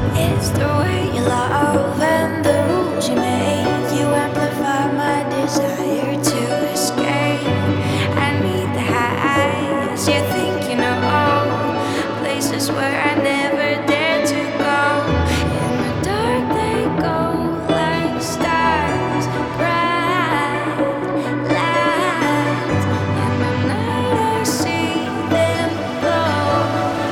It's the way you love and the rules you make. You amplify my desire to escape and meet the highs. You think you know places where I never dared to go. In the dark they go like stars, bright lights. In the night I see them glow.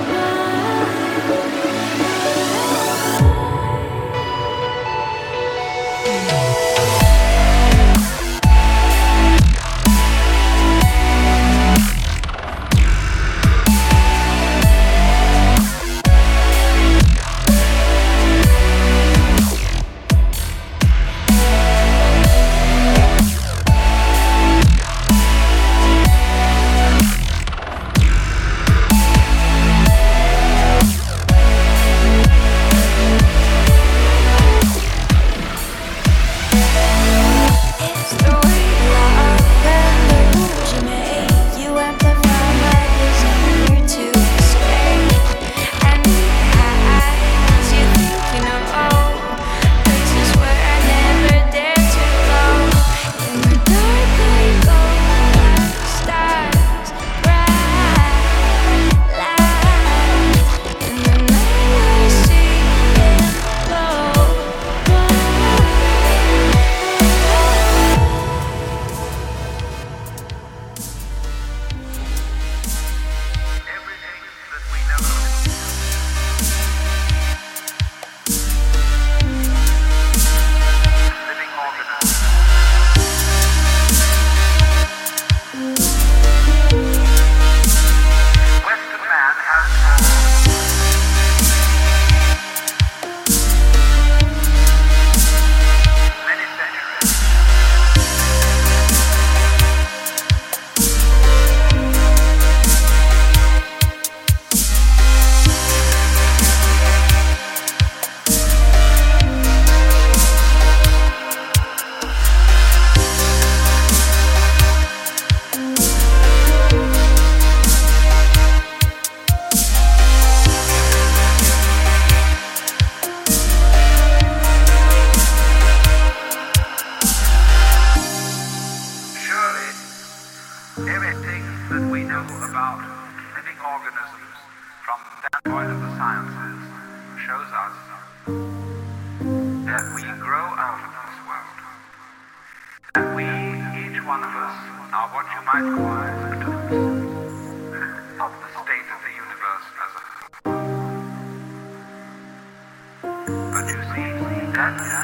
It's the way you love and the rules you make. You amplify my desire to escape and meet the highs. You think you know places where I never dared to go. In the dark they go like stars, bright lights. In the night I see them glow. Everything that we know, living organisms. Western man has many centuries. Surely, everything that we know about living organisms from the standpoint of the sciences shows us that we grow out of this world. That we, each one of us, are what you might call victims of the state of the universe as a whole. But you see, that